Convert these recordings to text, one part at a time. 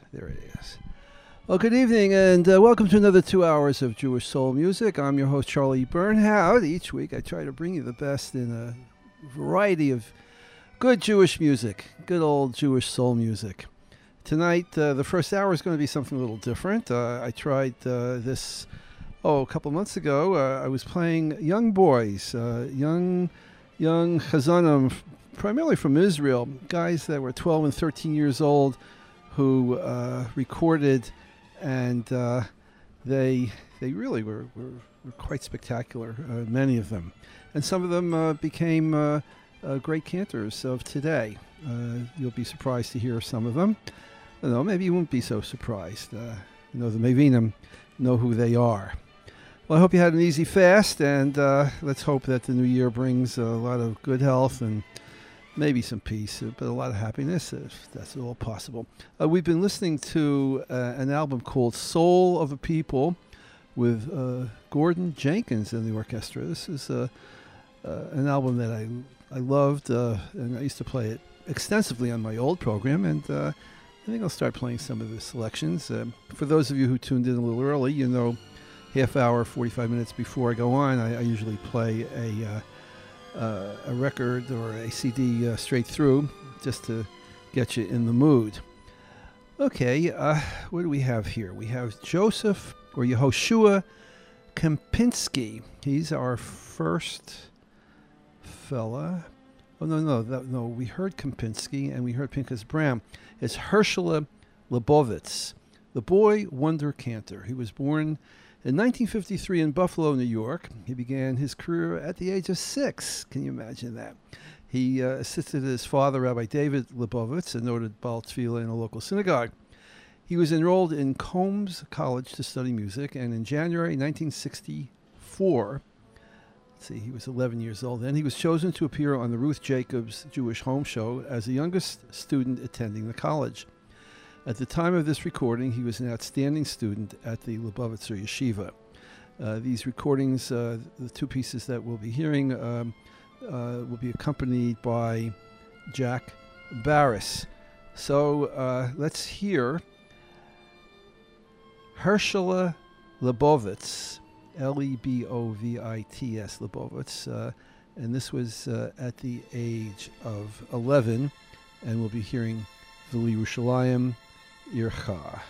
There it is. Well, good evening, and welcome to another 2 hours of Jewish Soul Music. I'm your host, Charlie Bernhoud. Each week I try to bring you the best in a variety of good Jewish music, good old Jewish soul music. Tonight, the first hour is going to be something a little different. I tried this, a couple months ago. I was playing young boys, young chazanim, primarily from Israel, guys that were 12 and 13 years old who recorded, and they really were quite spectacular, many of them. And some of them became great cantors of today. You'll be surprised to hear some of them. I don't know, maybe you won't be so surprised. The Mevinim know who they are. Well, I hope you had an easy fast, and let's hope that the new year brings a lot of good health and maybe some peace, but a lot of happiness, if that's at all possible. We've been listening to an album called Soul of a People with Gordon Jenkins in the orchestra. This is an album that I loved, and I used to play it extensively on my old program, and I think I'll start playing some of the selections. For those of you who tuned in a little early, you know, half hour, 45 minutes before I go on, I usually play a record or a CD straight through, just to get you in the mood. Okay, what do we have here? We have Joseph, or Yehoshua Kempinski. He's our first fella. Oh, no, we heard Kempinski and we heard Pinchas Bram. It's Herschela Lebovitz, the boy wonder cantor. He was born in 1953 in Buffalo, New York. He began his career at the age of 6. Can you imagine that? He assisted his father, Rabbi David Lebovitz, a noted Baal Tefillah in a local synagogue. He was enrolled in Combs College to study music, and in January 1964, he was 11 years old then, he was chosen to appear on the Ruth Jacobs Jewish Home Show as the youngest student attending the college. At the time of this recording, he was an outstanding student at the Lubavitcher Yeshiva. These recordings, the two pieces that we'll be hearing, will be accompanied by Jack Barris. So let's hear Herschela Lebovitz, Lebovits, Lebovitz, and this was at the age of 11, and we'll be hearing V'li Yerushalayim Ircha.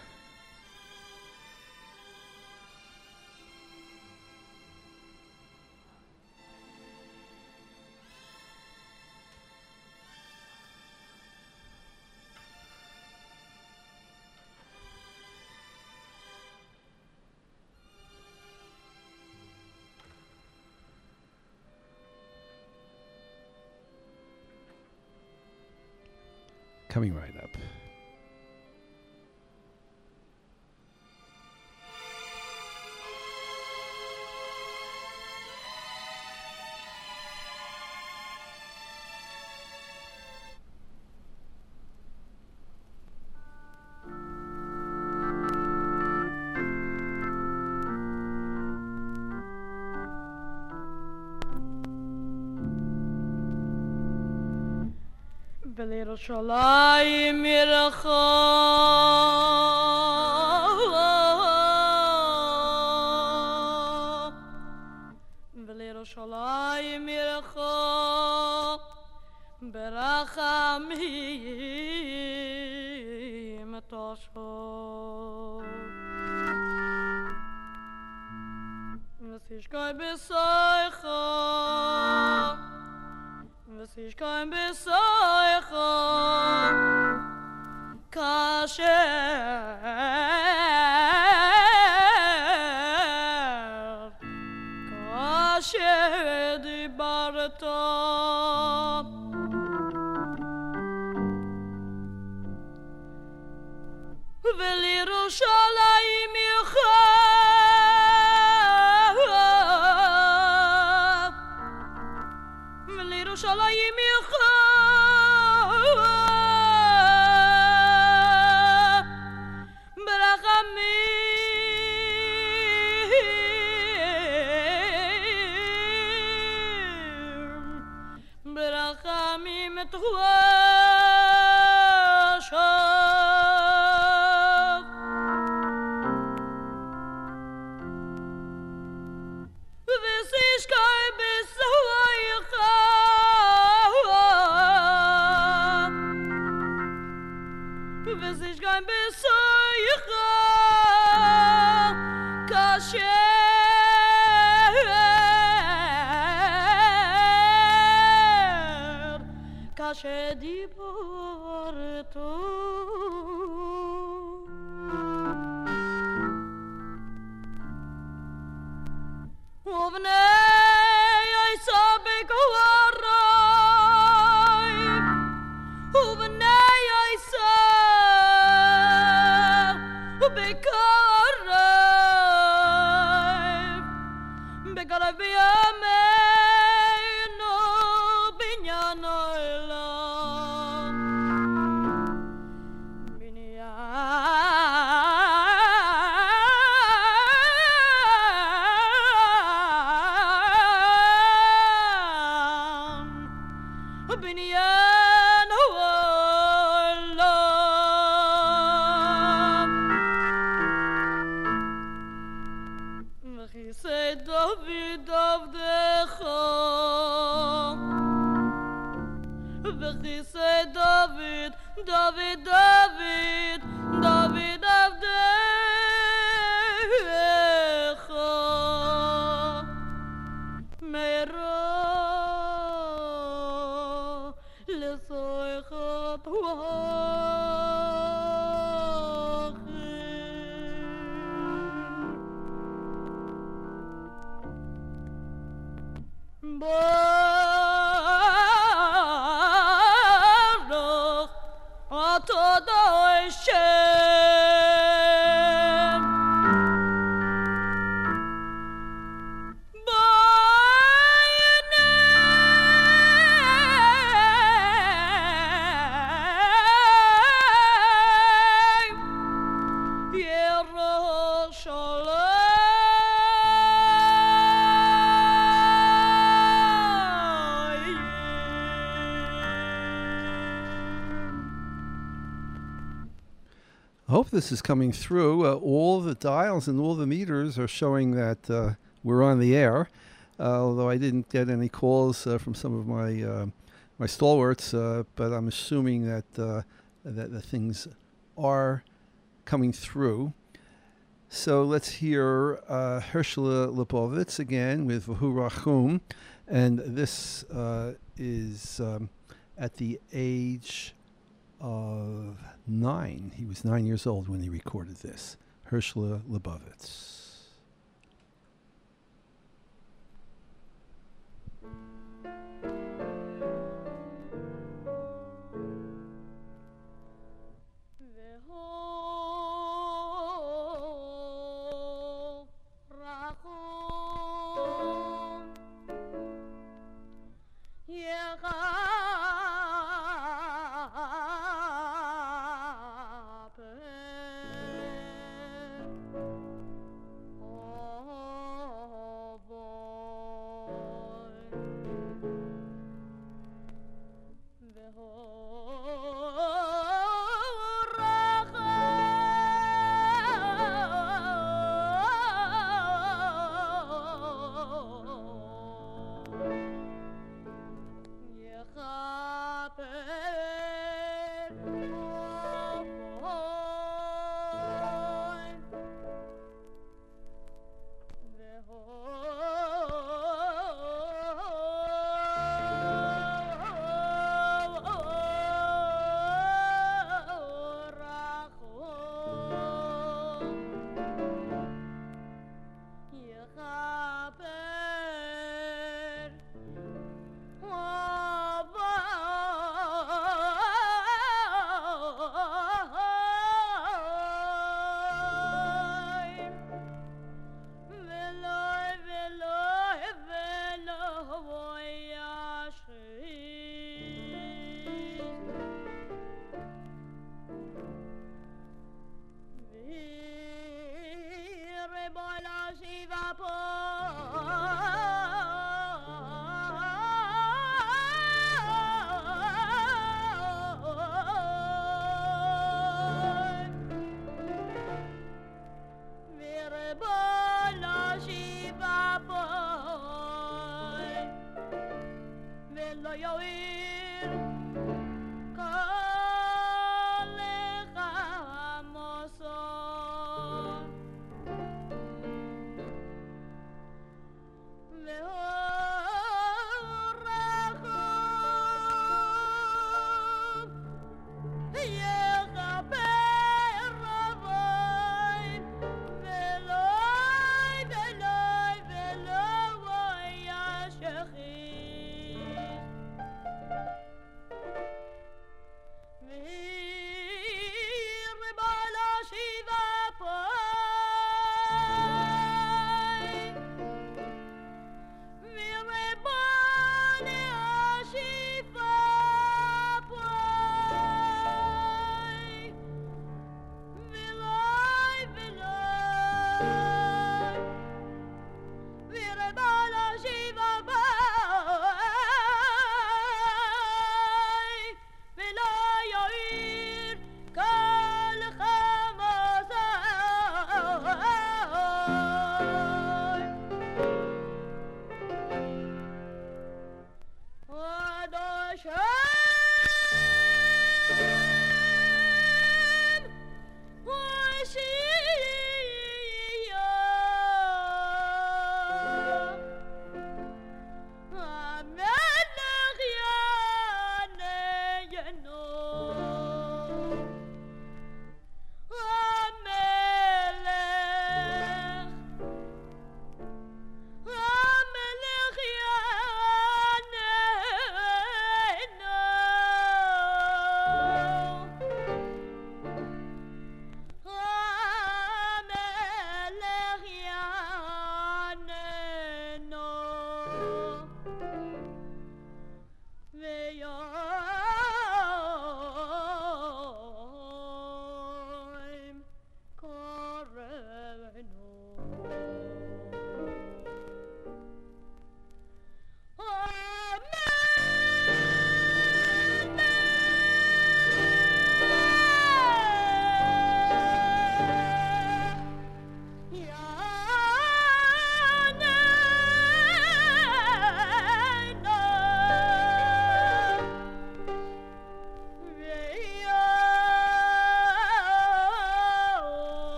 Coming right up. B'Yerushalayim Yircha, B'Yerushalayim Yircha, B'Rachamim Tosho, V'Tishkai B'Soicha, V'sish kein Besoicha kasher dibarta v'lirushalayim yircha v'lirushalayim yircha ברחמים תחושה sich kein Besucher, kasher diborto. ובני יסע בגורי, ובני יסע בגורי, בגורי בימינו בניין העולם. בניין העולם. וכיסא דוד עבדך, וכיסא דוד, דוד, דוד, דוד עבדך, מהרה לצורך ברוך התודה השם. I hope this is coming through. All the dials and all the meters are showing that we're on the air, although I didn't get any calls from some of my stalwarts, but I'm assuming that the things are coming through. So let's hear Hershela Leibovitz again with Vahu Rachum, and this is at the age of 9. He was 9 years old when he recorded this. Hershela Leibovitz. לא יועיל כל אחד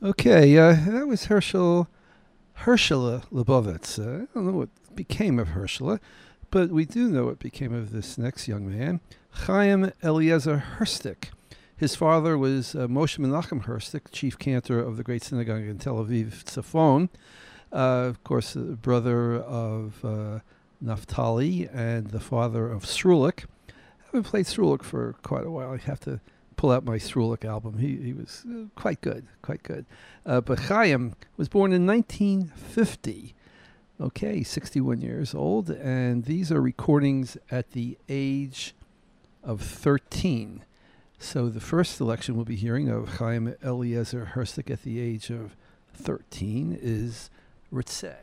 Okay, that was Herschela Lebovitz. I don't know what became of Herschela, but we do know what became of this next young man, Chaim Eliezer Herstik. His father was Moshe Menachem Herstik, chief cantor of the great synagogue in Tel Aviv, Tzafon. Of course, the brother of Naphtali and the father of Srulik. I haven't played Srulik for quite a while. I have to pull out my Srulik album. He was quite good. But Chaim was born in 1950. Okay, 61 years old, and these are recordings at the age of 13. So the first selection we'll be hearing of Chaim Eliezer Herstik at the age of 13 is Ritzeh.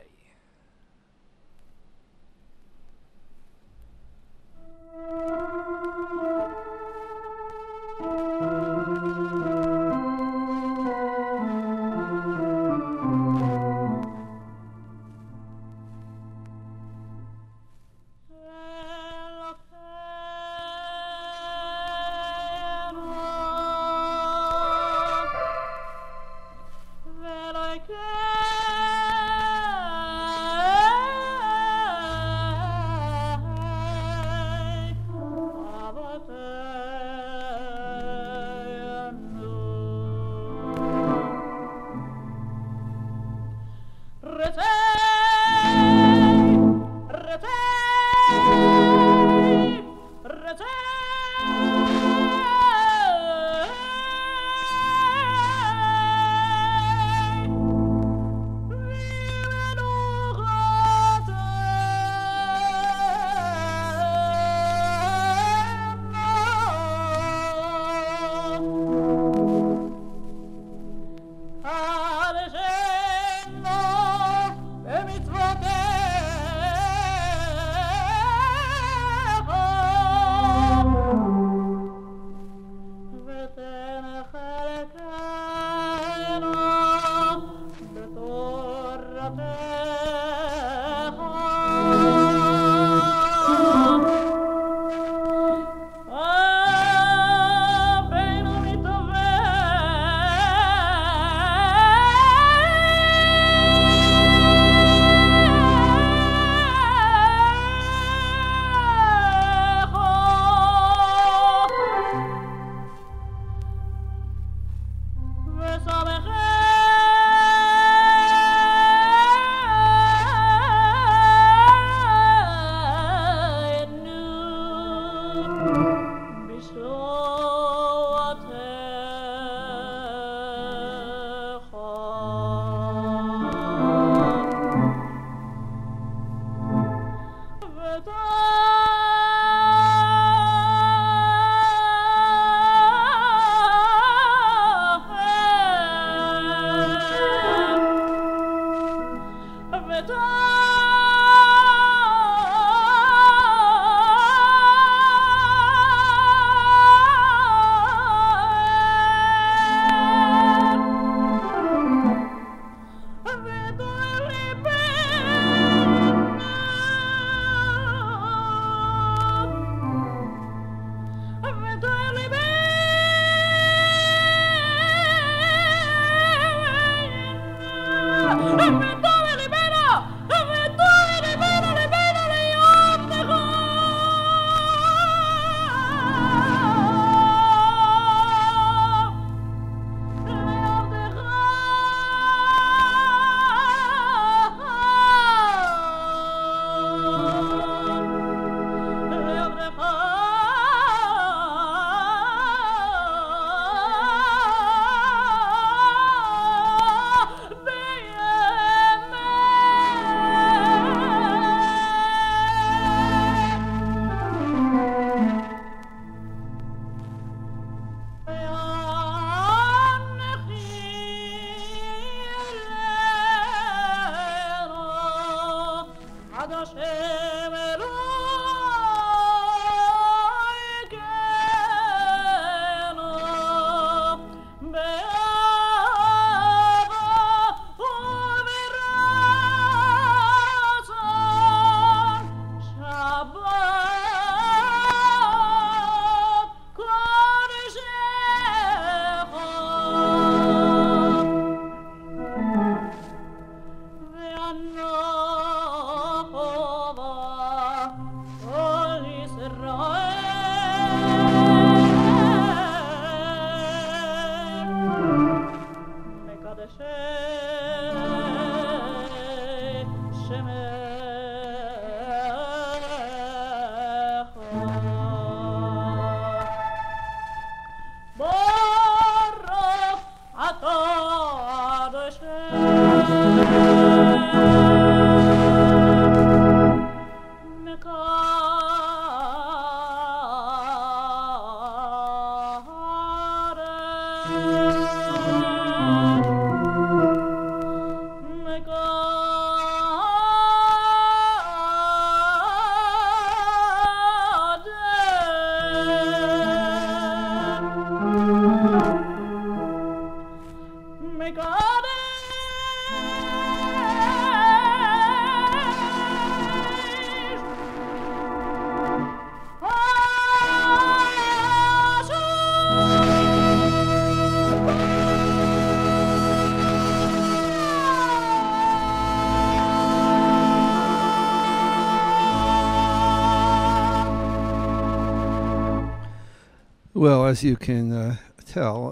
Well, as you can tell,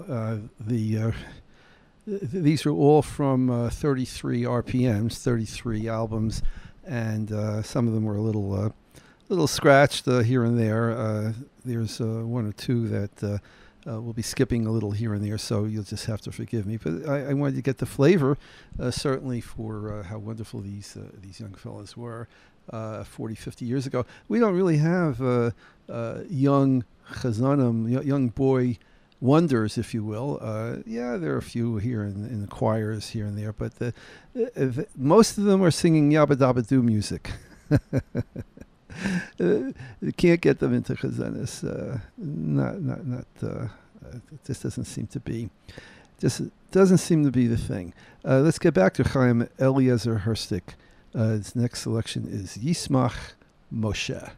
these are all from 33 RPMs, 33 albums, and some of them were a little scratched here and there. There's one or two that we'll be skipping a little here and there, so you'll just have to forgive me. But I wanted to get the flavor, certainly for how wonderful these young fellas were 40, 50 years ago. We don't really have young chazanim, young boy wonders, if you will. Yeah, there are a few here in the choirs here and there, but most of them are singing Yabba Dabba Doo music. You can't get them into chazanis. It just doesn't seem to be. Doesn't seem to be the thing. Let's get back to Chaim Eliezer Herstik. His next selection is Yismach Moshe.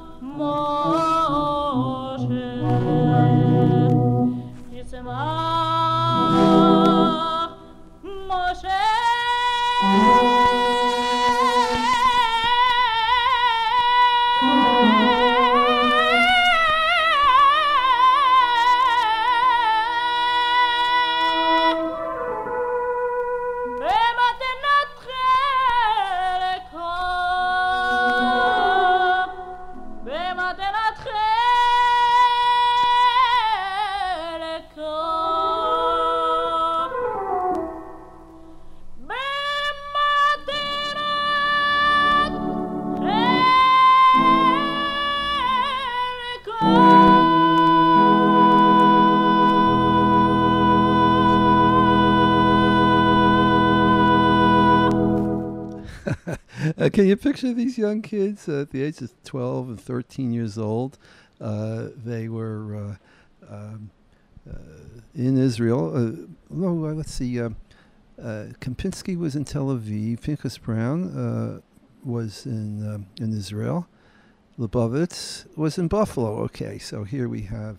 Yismach Can you picture these young kids at the age of 12 and 13 years old? They were in Israel. Let's see. Kempinski was in Tel Aviv. Pinchas Brown was in Israel. Lubavitz was in Buffalo. Okay, so here we have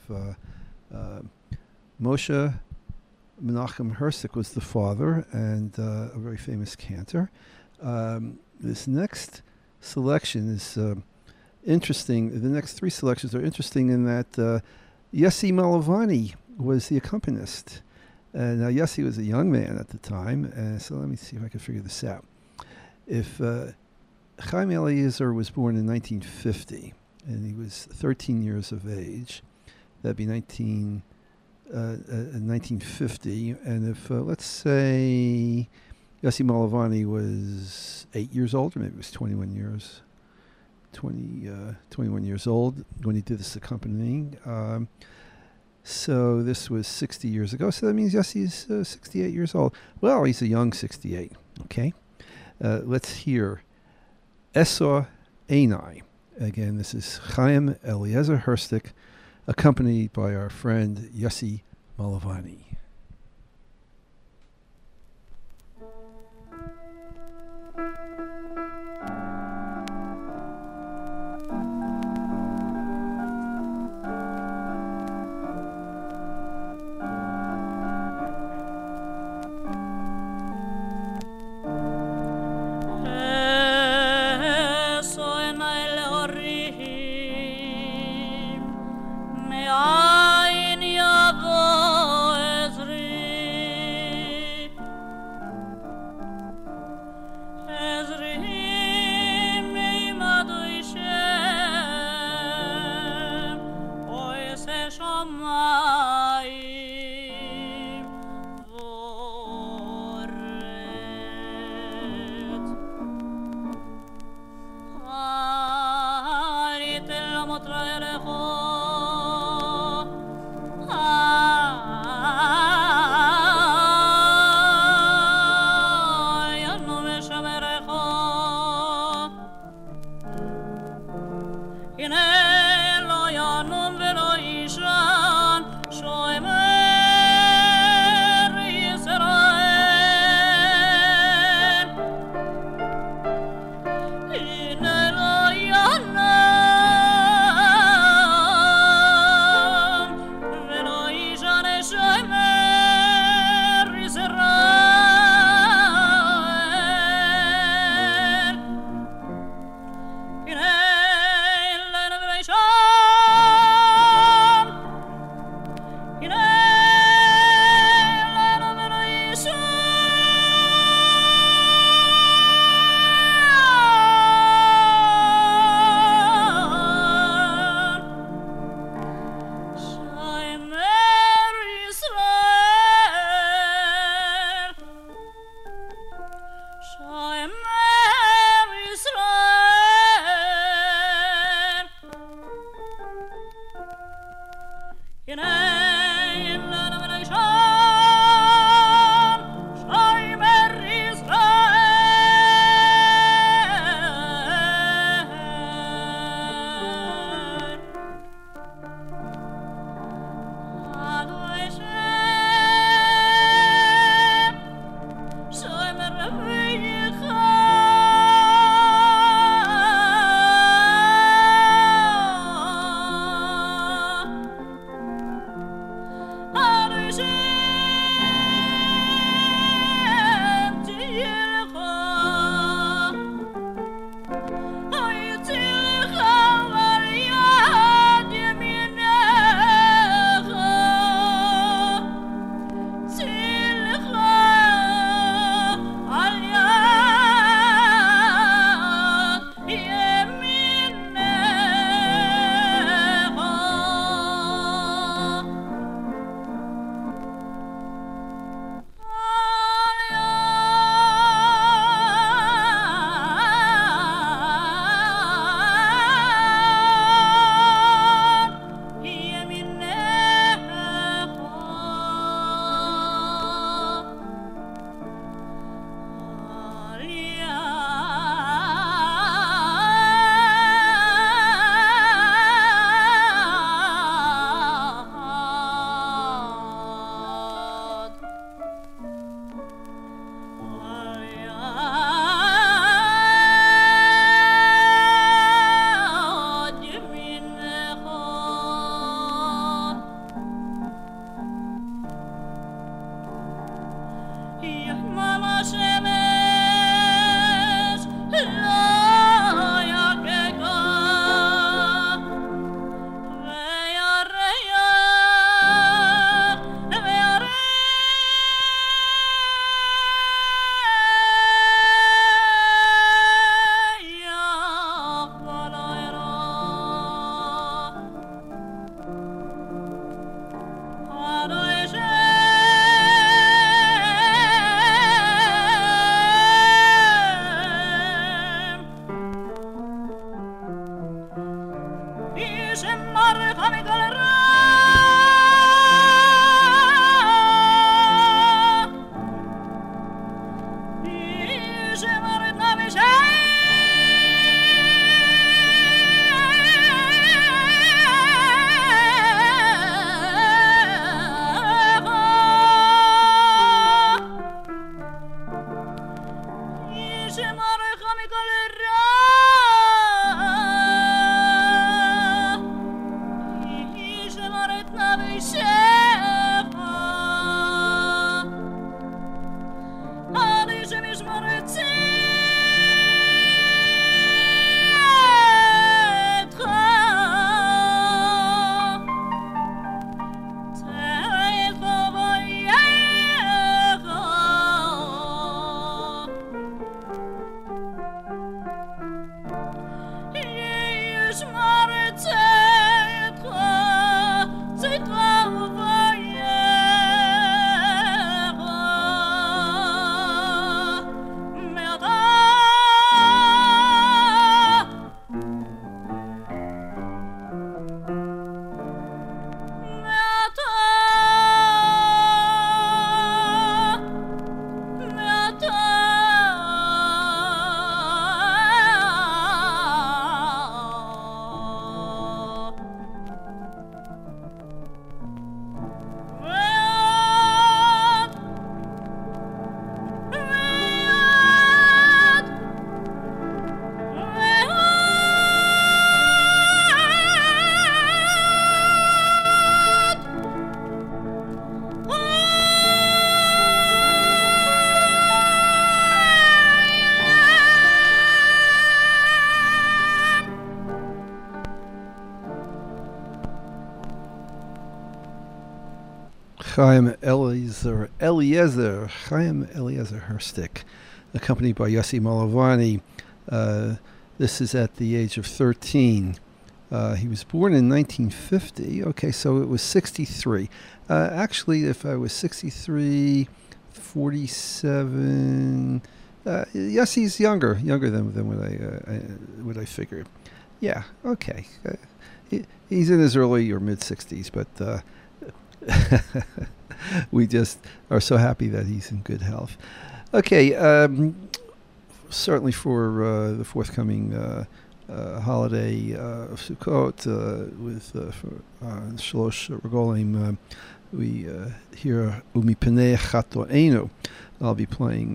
Moshe Menachem Hersik was the father and a very famous cantor. This next selection is interesting. The next three selections are interesting in that Yossi Malovani was the accompanist. Now, Yossi was a young man at the time, so let me see if I can figure this out. If Chaim Eliezer was born in 1950, and he was 13 years of age, that'd be 1950. And if, let's say, Yossi Malovani was 8 years old, or maybe it was 21 years old when he did this accompanying. So this was 60 years ago. So that means Yossi's 68 years old. Well, he's a young 68. Okay. Let's hear Esor Einai. Again, this is Chaim Eliezer Hersik, accompanied by our friend Yossi Malovani. Chaim Eliezer Herstick, accompanied by Yossi Malovani. This is at the age of 13. He was born in 1950. Okay, so it was 63. Actually, if I was 63, 47, Yossi's younger than what I figured. Yeah, okay. He's in his early or mid 60s, but we just are so happy that he's in good health. Okay, certainly for the forthcoming holiday of Sukkot with Shlosh Regolim, we hear Umi Penei Chatoenu. I'll be playing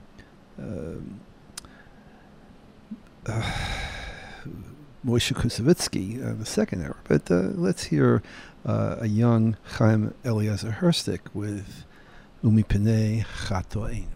Moshe Kusevitsky, the second hour. But let's hear a young Chaim Eliezer Herstick with Umi Penei Chatoenu.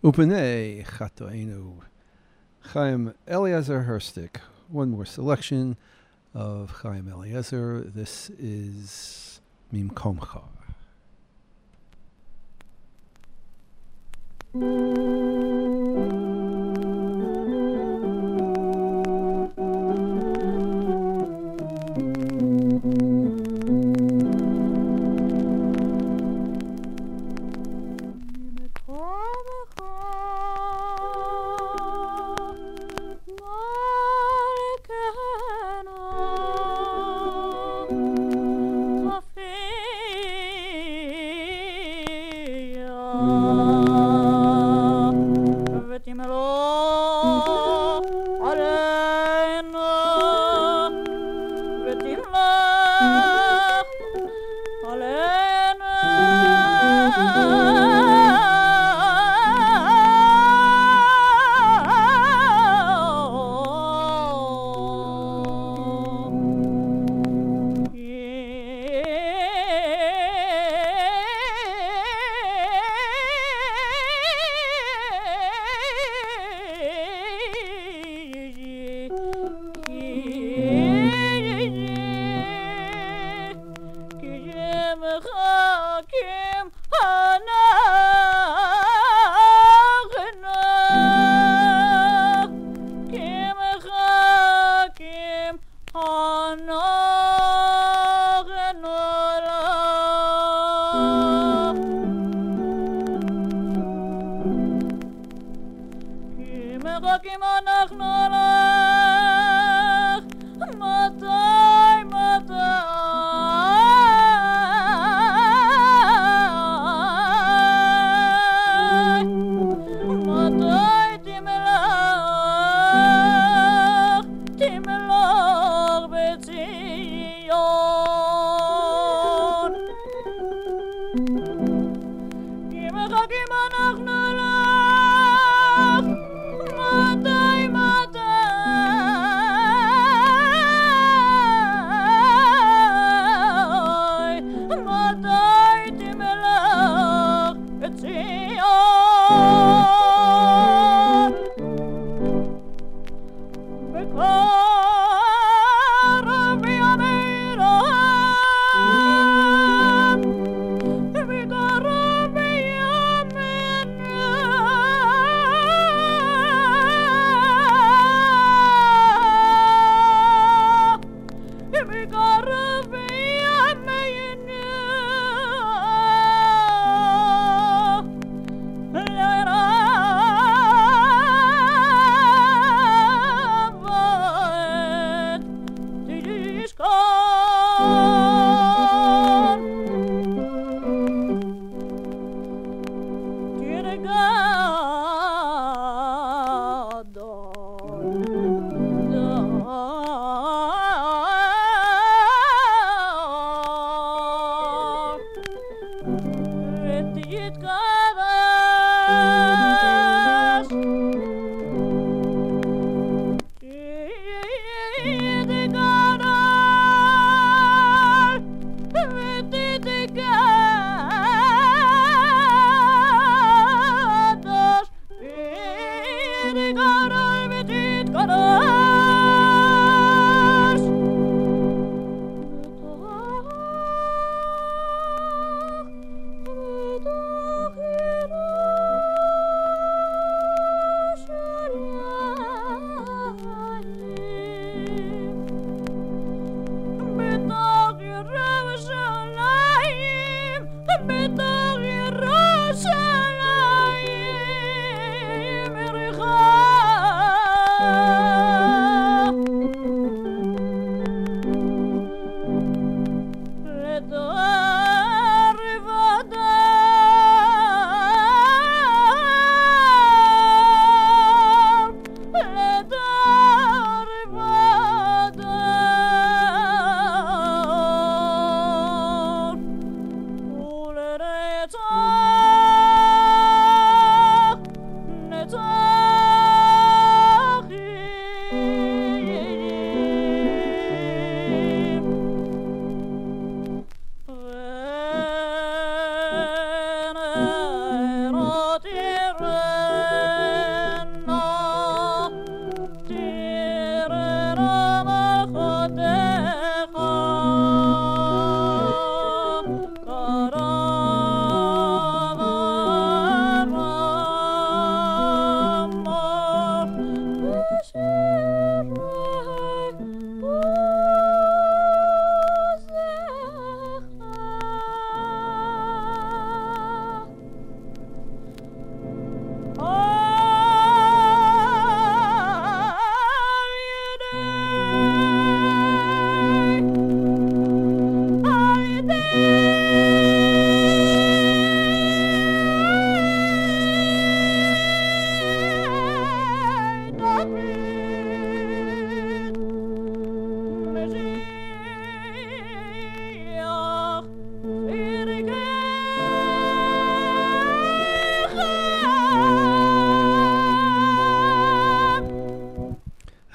Upanei Chatoenu. Chaim Eliezer Herstick. One more selection of Chaim Eliezer. This is Mimkomcha.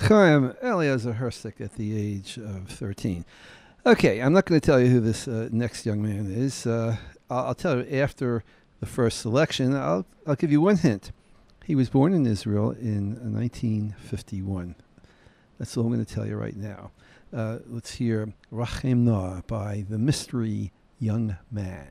Chaim Eliezer Herstek at the age of 13. Okay, I'm not going to tell you who this next young man is. I'll tell you after the first selection. I'll give you one hint. He was born in Israel in 1951. That's all I'm going to tell you right now. Let's hear Rachem Noah by The Mystery Young Man.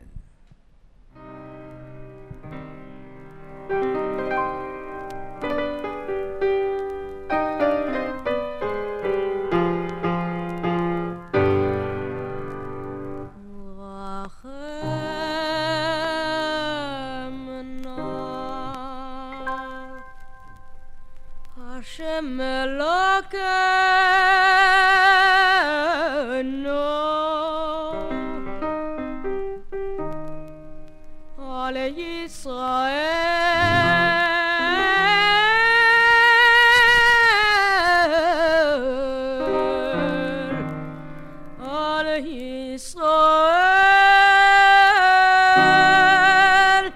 Hashem Elokeinu Al Yisrael Al Yisrael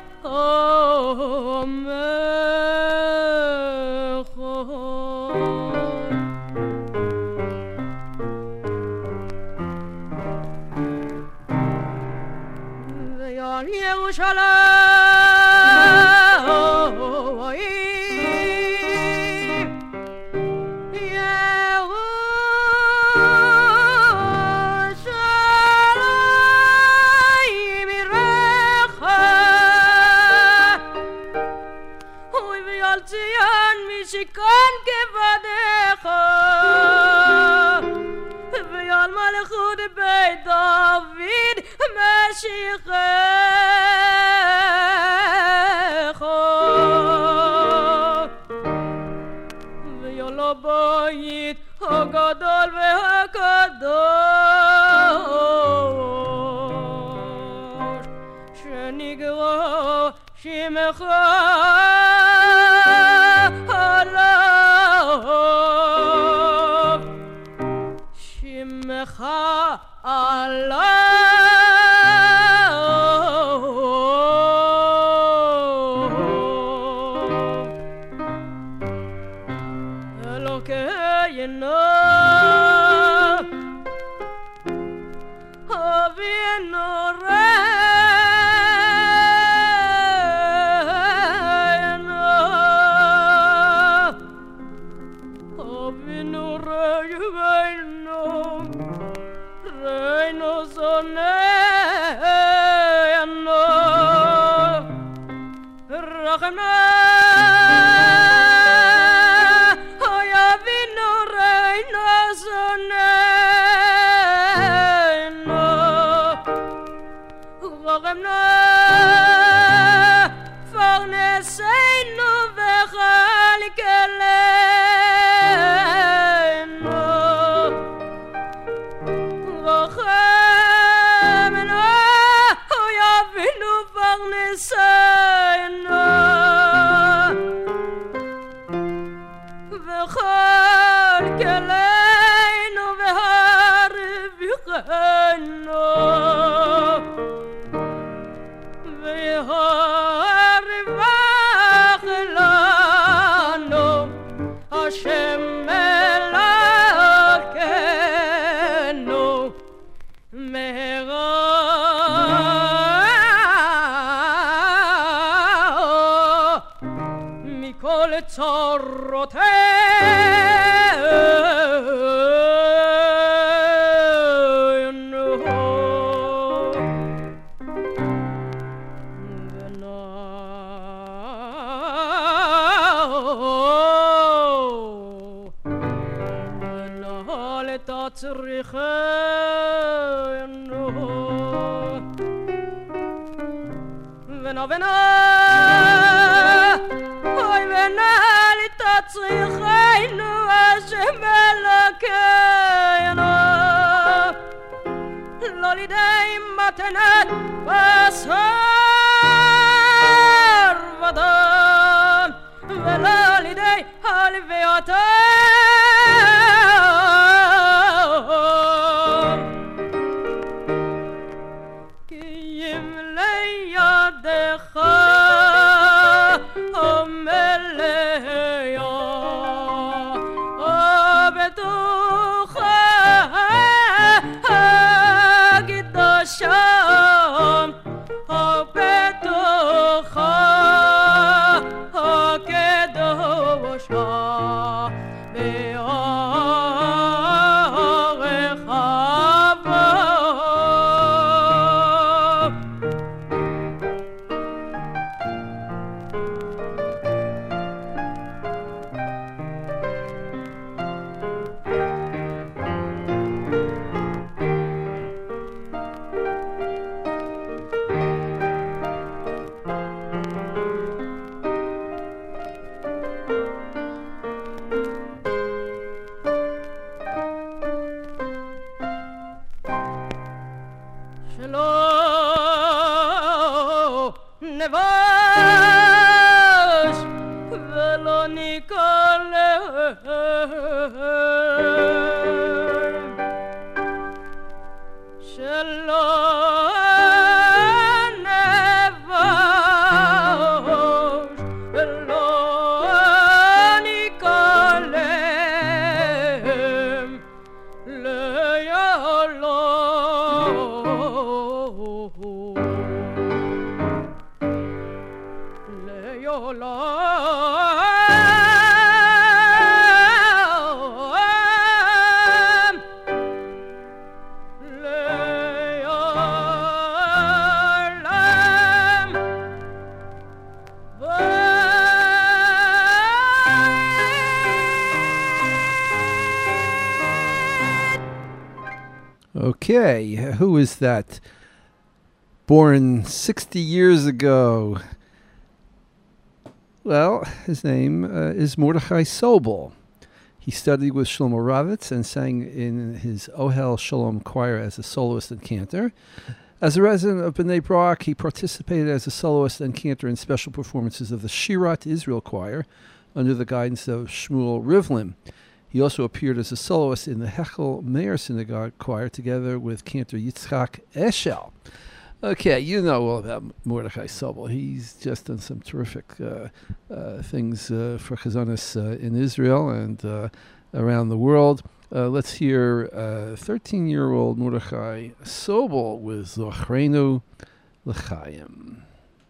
Shikon kevadecha V'yal malchut beit David Mashiachecha V'yal bayit hagadol v'hakadosh Shenigra shimecha Shimecha Allah Elokeinu Avinu Oh Okay, who is that? Born 60 years ago. Well, his name is Mordechai Sobel. He studied with Shlomo Ravitz and sang in his Ohel Shalom choir as a soloist and cantor. As a resident of Bnei Brak, he participated as a soloist and cantor in special performances of the Shirat Israel Choir under the guidance of Shmuel Rivlin. He also appeared as a soloist in the Hechel Meir Synagogue Choir together with cantor Yitzchak Eshel. Okay, you know all about Mordechai Sobel. He's just done some terrific things for Chazanis in Israel and around the world. Let's hear 13-year-old Mordechai Sobel with Zochreinu L'chaim.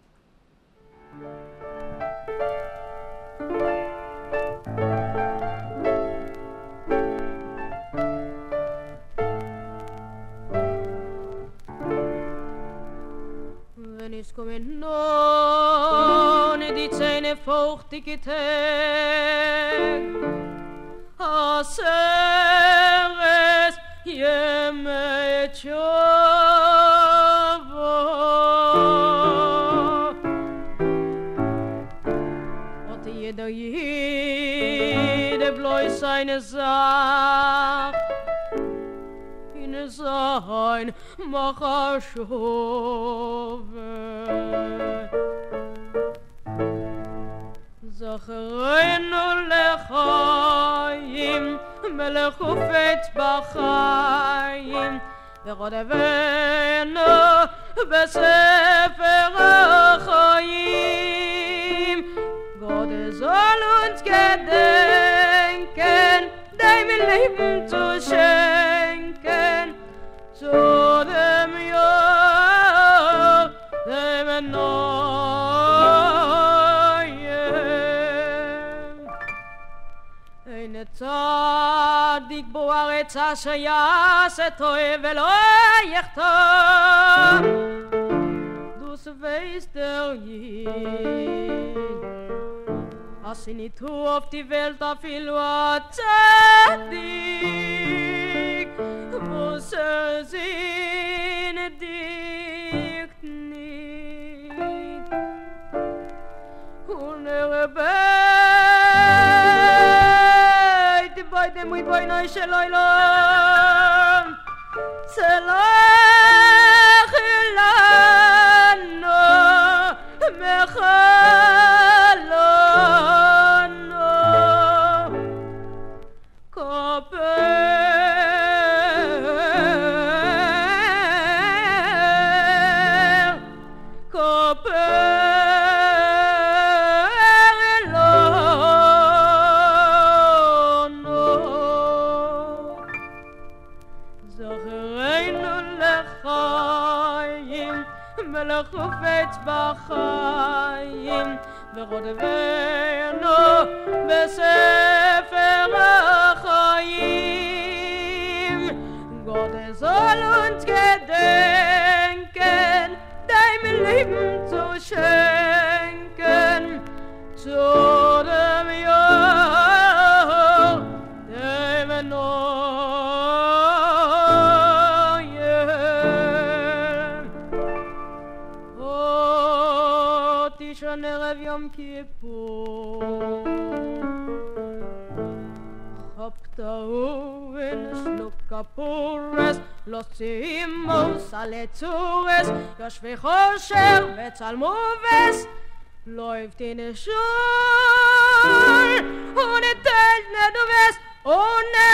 Es kommen non die Zähne feuchtige Tag Aseres Yemei Tshuva Ot jeder Jede bloß seine Sach in sein Machashove Zochreinu L'chaim Melech ufetz b'chaim V'chodevenu b'sefer ha'chaim Gott soll uns gedenken dein Leben zu schenken zu dem Jahr, dem Neuen. Eine Tzadik boaretz asher yaseh toev velo yechtav. Dus weißt der Jid, as sie nicht auf die Welt afilu a Tzadik, wo sie sind dicht nicht. Und beit bei dem mit bei nei sheloilom, selach lano mechalano חופץ בחיים ורודבנו בספר החיים Gott soll uns gedenken dein Leben zu schenken zu dem Jahr dem Neuen ערב יום כיפור חפתהו ונשלוק כפורס לא צימוס על צורס יושבי חושר וצלמו וסט läuft in der Schul und es teilt nicht du wirst ohne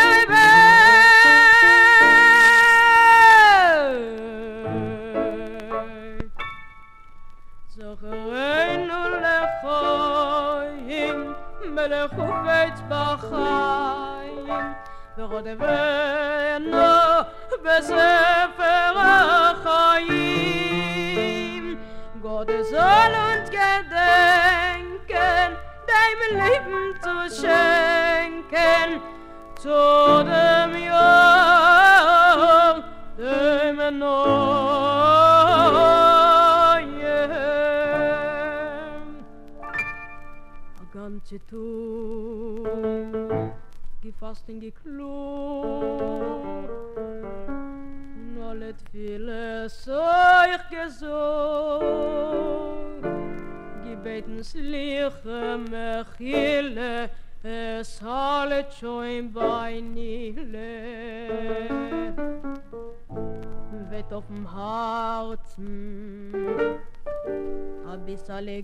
Welt. Zochreinu lechoim melech ufetz b'chaim ורודבנו בספר החיים Gott soll uns gedenken, dein Leben zu schenken, zu dem Jahr, dem Neuen. A ganze Tag, gefasst in die Klo, es euch gesucht, gebeten sliche Mechile, es hallet schon bei Nile. Wird auf'm Herzen a bissale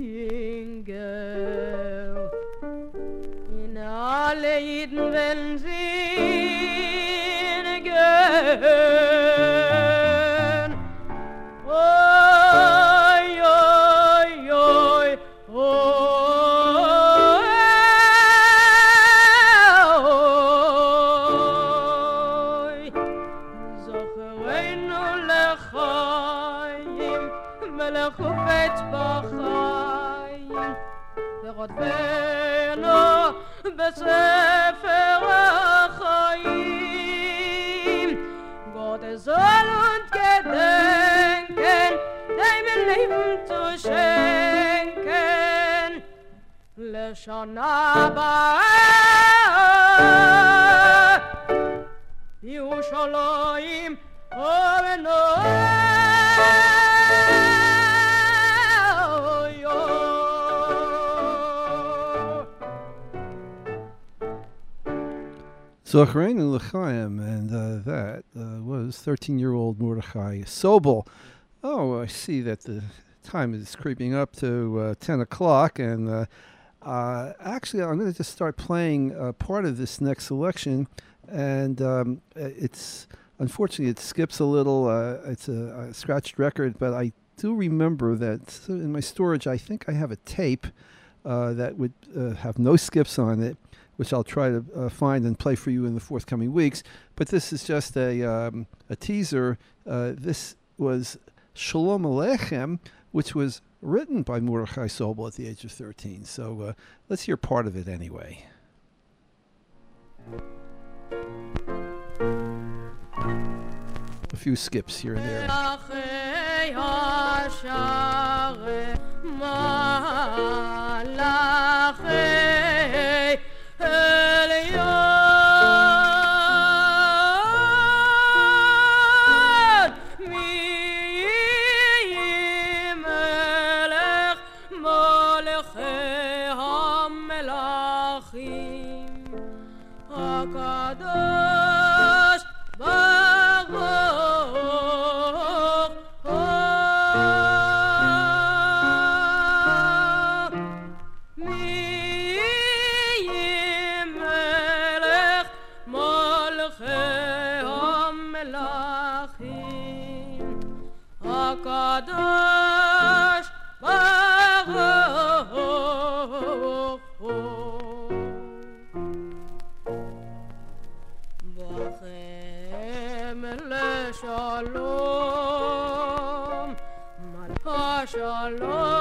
grünger, in alle Jiden, wenn sie gehen. Oi, oi, oi, oi. Zochereinu lechaim, melech ufetz b'chaim, ורודפנו בספר החיים. Gott soll uns gedenken, deinem Leben zu schenken, לשנה הבאה, ירושלים אורנו. Zochreinu L'chaim, and that was 13-year-old Mordechai Sobel. Oh, I see that the time is creeping up to 10 o'clock, and actually I'm going to just start playing part of this next selection, and it's unfortunately it skips a little. It's a scratched record, but I do remember that in my storage I think I have a tape that would have no skips on it, which I'll try to find and play for you in the forthcoming weeks. But this is just a teaser. This was Shalom Aleichem, which was written by Mordechai Sobel at the age of 13. So let's hear part of it anyway. A few skips here and there. Shalom, Malcha Shalom.